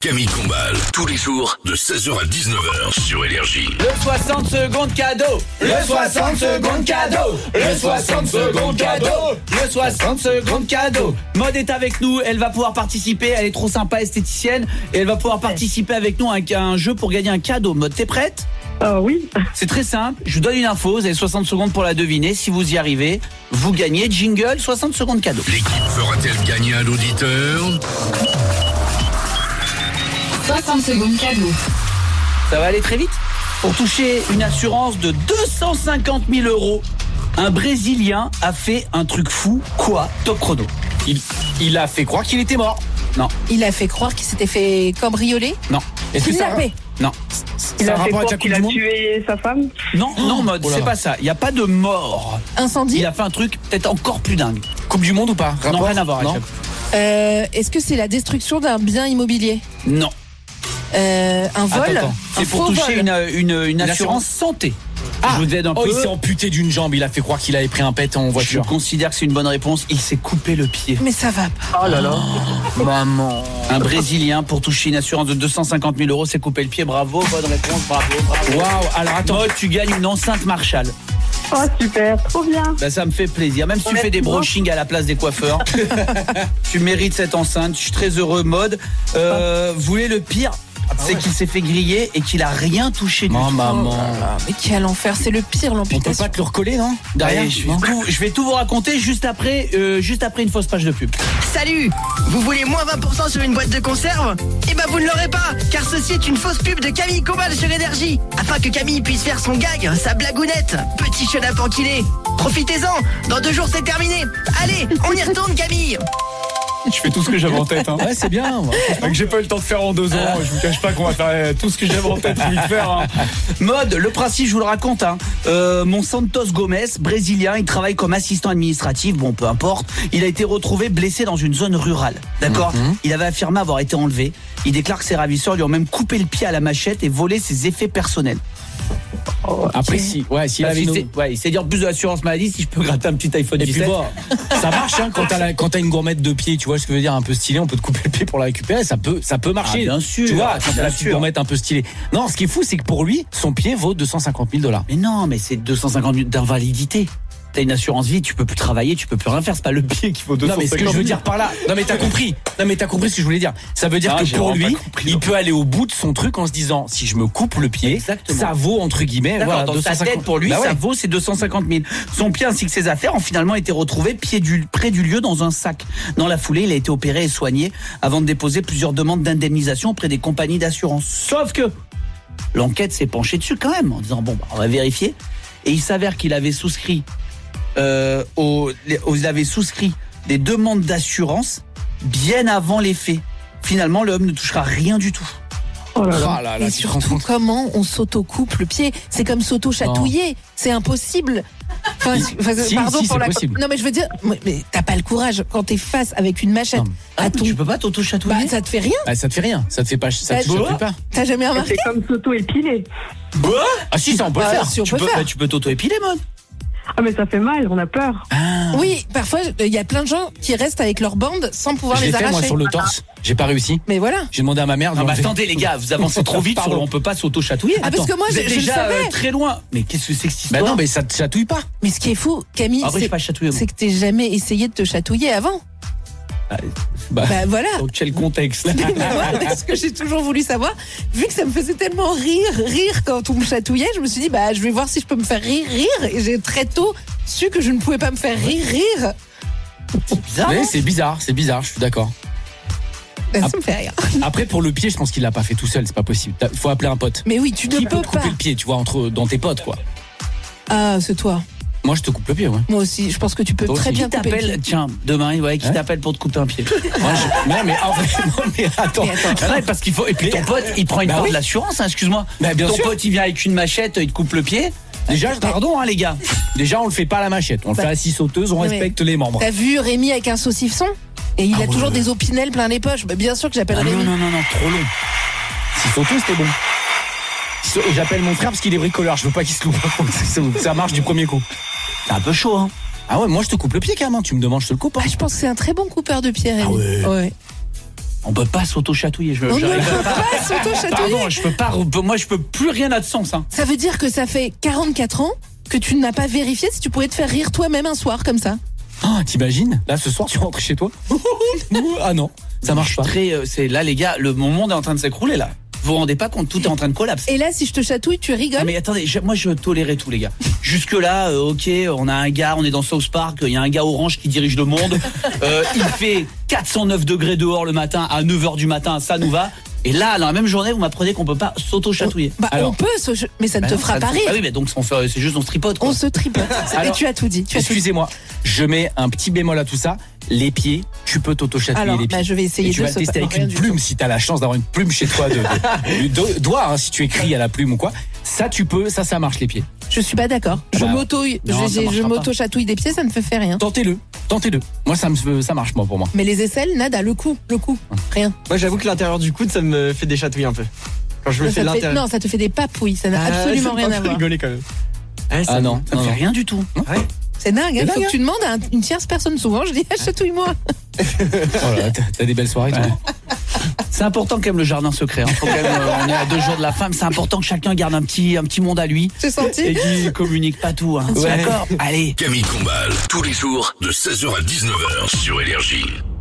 Camille Combal, tous les jours de 16h à 19h sur Énergie. Le 60 secondes cadeau. Le 60 secondes cadeau. Le 60 secondes cadeau. Le 60 secondes cadeau. Maud est avec nous, elle va pouvoir participer, elle est trop sympa, esthéticienne, et elle va pouvoir participer avec nous à un jeu pour gagner un cadeau. Maud, t'es prête ? Oui. C'est très simple, je vous donne une info, vous avez 60 secondes pour la deviner. Si vous y arrivez, vous gagnez. Jingle, 60 secondes cadeau. L'équipe fera-t-elle gagner un auditeur ? 60 secondes cadeau. Ça va aller très vite. Pour toucher une assurance de 250 000 €, un Brésilien a fait un truc fou. Quoi ? Top chrono. Il a fait croire qu'il était mort. Non. Il a fait croire qu'il s'était fait cambrioler. Non. Est-ce que ça Kidnappé. Non. Il Ça a a fait rapport avec croire la qu'il Coupe a du Monde tué sa femme. Non, Maud, oh là. c'est pas ça. Il n'y a pas de mort. Incendie. Il a fait un truc peut-être encore plus dingue. Coupe du Monde ou pas ? Non, Rapport rien à voir avec Non. la coupe. Est-ce que c'est la destruction d'un bien immobilier? Non. Un vol? Attends. Un C'est pour faux toucher vol. une assurance santé. Je vous aide un peu. Il s'est amputé d'une jambe, il a fait croire qu'il avait pris un pet en Je voiture. considère que c'est une bonne réponse. Il s'est coupé le pied. Mais ça va pas. Oh là là. Maman. Un Brésilien, pour toucher une assurance de 250 000 €, s'est coupé le pied. Bravo, bonne réponse, bravo. Waouh, alors attends. Maud, tu gagnes une enceinte Marshall. Oh super, trop bien. Bah, ça me fait plaisir. Même si tu fais des brushings à la place des coiffeurs, tu mérites cette enceinte. Je suis très heureux, Maud. Vous voulez le pire ? C'est qu'il s'est fait griller et qu'il a rien touché du tout. Maman. Mais quel enfer, c'est le pire, On peut l'amputation. pas te le recoller, non Derrière Allez, je vais tout vous raconter juste après une fausse page de pub. Salut! Vous voulez moins 20% sur une boîte de conserve? Eh ben vous ne l'aurez pas, car ceci est une fausse pub de Camille Combal sur Énergie. Afin que Camille puisse faire son gag, sa blagounette, petit chenapan qu'il est. Profitez-en, dans 2 jours c'est terminé. Allez, on y retourne Camille! Je fais tout ce que j'avais en tête. Ouais, c'est bien. J'ai pas eu le temps de faire en 2 ans. Je vous cache pas qu'on va faire tout ce que j'avais en tête de faire. Mode, le principe, je vous le raconte. Mon Santos Gomes, brésilien, il travaille comme assistant administratif. Bon, peu importe. Il a été retrouvé blessé dans une zone rurale. D'accord. Il avait affirmé avoir été enlevé. Il déclare que ses ravisseurs lui ont même coupé le pied à la machette et volé ses effets personnels. Après, s'il avait Il sait dire plus de l'assurance maladie si je peux gratter un petit iPhone Et puis 17. bon, ça marche hein, quand t'as une gourmette de pied, tu vois ce que je veux dire, un peu stylé, on peut te couper le pied pour la récupérer, ça peut marcher. Ah, bien sûr, tu vois, quand t'as bien la petite sûr. gourmette un peu stylée. Non, ce qui est fou, c'est que pour lui, son pied vaut 250 000 $. Mais non, mais c'est 250 000 d'invalidité. T'as une assurance vie, tu peux plus travailler, tu peux plus rien faire. C'est pas le pied qui vaut 250 000. Non mais ce que je veux dire par là, non mais t'as compris ce que je voulais dire. Ça veut dire Ah, que j'ai pour vraiment lui, pas compris, il non. peut aller au bout de son truc en se disant, si je me coupe le pied, Exactement. ça vaut entre guillemets, D'accord, voilà, dans sa 250. tête, pour lui, Bah ouais. ça vaut ses 250 000. Son pied ainsi que ses affaires ont finalement été retrouvés près du lieu dans un sac. Dans la foulée, il a été opéré et soigné avant de déposer plusieurs demandes d'indemnisation auprès des compagnies d'assurance. Sauf que l'enquête s'est penchée dessus quand même en disant bon, on va vérifier. Et il s'avère qu'il avait souscrit des demandes d'assurance bien avant les faits. Finalement, l'homme ne touchera rien du tout. Oh là là. Ah là là, Et tu te rends surtout, compte. comment on s'auto-coupe le pied? C'est comme s'auto-chatouiller. C'est impossible. Enfin, pardon si, pour c'est la. possible. Non, mais je veux dire, mais t'as pas le courage quand t'es face avec une machette Non. à ton. Tu peux pas t'auto-chatouiller. Bah, ça te fait rien. Ah, ça te fait rien, ça te fait pas, ça te Bah, chatouille pas. T'as jamais remarqué? C'est comme s'auto-épiler. Ah si, ça on peut le Bah, faire. si on peut faire. Tu peux t'auto-épiler, Maud. Ah mais ça fait mal, on a peur. Oui, parfois, il y a plein de gens qui restent avec leurs bandes sans pouvoir Je l'ai les fait moi arracher. sur le torse, j'ai pas réussi. Mais voilà. J'ai demandé à ma mère. Non, mais d'enlever. attendez les gars, vous avancez trop vite. Pardon. On peut pas s'auto-chatouiller. Ah, parce que moi, vous êtes je le déjà savais. très loin. Mais qu'est-ce que c'est que cette Bah histoire? non, mais ça te chatouille pas. Mais ce qui est fou, Camille, Après, je suis pas chatouillé. moi. c'est que t'es jamais essayé de te chatouiller avant. Bah, Bah voilà. dans quel contexte? Mais moi, ce que j'ai toujours voulu savoir, vu que ça me faisait tellement rire quand on me chatouillait, je me suis dit, bah, je vais voir si je peux me faire rire. Et j'ai très tôt su que je ne pouvais pas me faire rire. Bizarre. Mais c'est bizarre, je suis d'accord. Ben, ça me fait rire. Après pour le pied, je pense qu'il l'a pas fait tout seul, c'est pas possible. Faut appeler un pote. Mais oui, tu ne Qui peut peux te couper pas. le pied, tu vois, dans tes potes quoi. Ah, c'est toi. Moi je te coupe le pied, ouais. Moi aussi, je pense que tu peux Toi très aussi. bien Qui couper le t'appelle, pied. tiens, demain, ouais, qui Hein t'appelle pour te couper un pied? Moi, non mais en vrai, non mais attends. Mais attends. Ah non, parce qu'il faut. Et puis ton pote, il prend une Bah part oui. de l'assurance, hein, excuse-moi. Bah, bien ton sûr. pote, il vient avec une machette, il te coupe le pied. Déjà, pardon, hein, les gars. Déjà on le fait pas à la machette, on le Bah. fait à 6 sauteuses, on Oui, respecte les membres. T'as vu Rémi avec un saucisson? Et il a ouais. toujours des opinels plein les poches. Bah, bien sûr que j'appelle Ah, non, Rémi. non, trop long. 6 sauteuses, c'était bon. J'appelle mon frère parce qu'il est bricoleur, je veux pas qu'il se loupe. Ça marche du premier coup. C'est un peu chaud, hein. Ah ouais, moi je te coupe le pied quand même, hein. Tu me demandes, je te le coupe. Hein. Ah, je pense que c'est un très bon coupeur de pied, Rémi. Ah ouais. On peut pas s'auto-chatouiller. On ne j'arrive peut pas s'auto-chatouiller. Pardon, je peux pas. Moi, je peux plus rien à de sens. Hein. Ça veut dire que ça fait 44 ans que tu n'as pas vérifié si tu pourrais te faire rire toi-même un soir comme ça. Ah, t'imagines? Là, ce soir, tu rentres chez toi? Ah non, ça marche pas. C'est là, les gars, mon monde est en train de s'écrouler là. Vous vous rendez pas compte, tout est en train de collapser. Et là, si je te chatouille, tu rigoles? Non mais attendez, moi je tolérais tout les gars. Jusque là, ok, on a un gars, on est dans South Park, il y a un gars orange qui dirige le monde. Il fait 409 degrés dehors le matin à 9h du matin, ça nous va. Et là, dans la même journée, vous m'apprenez qu'on peut pas s'auto-chatouiller. Bah, Alors, on peut, mais ça ne te fera pas rire. Ah oui, mais donc c'est juste on se tripote quoi. On se tripote. Et Alors, tu as tout dit. Excusez-moi, je mets un petit bémol à tout ça. Les pieds, tu peux t'auto-chatouiller Alors, les pieds. bah, je vais essayer Et tu de vas le tester avec rien une du plume si t'as la chance d'avoir une plume chez toi de doigt, hein, si tu écris à la plume ou quoi. Ça, tu peux, ça marche les pieds. Je suis pas d'accord. Je Bah, m'auto-chatouille des pieds, ça ne me fait rien. Tentez-le. Moi, ça marche, moi, pour moi. Mais les aisselles, nada, le cou, rien. Moi, j'avoue que l'intérieur du coude, ça me fait des chatouilles un peu. Quand je me fais l'intérieur. Non, ça te fait des papouilles, ça n'a absolument rien à voir. Rigoler quand même. Ah non, Ça me fait rien du tout. Ouais. C'est dingue, il faut dingue, que tu demandes à une tierce personne souvent. Je dis, chatouille-moi. Voilà, t'as des belles soirées, toi. C'est important quand même le jardin secret. Hein. Faut quand même, on est à 2 jours de la fin, mais c'est important que chacun garde un petit monde à lui. J'ai senti. Et qui communique pas tout. Hein. Ouais. D'accord. Allez. Camille Combal, tous les jours de 16h à 19h sur Énergie.